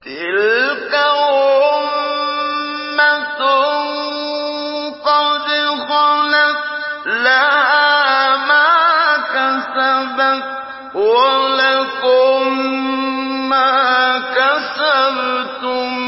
تِلْكَ أُمَّةٌ قَدْ خَلَتْ لَهَا مَا كَسَبَتْ وَلَكُم مَّا كَسَبْتُمْ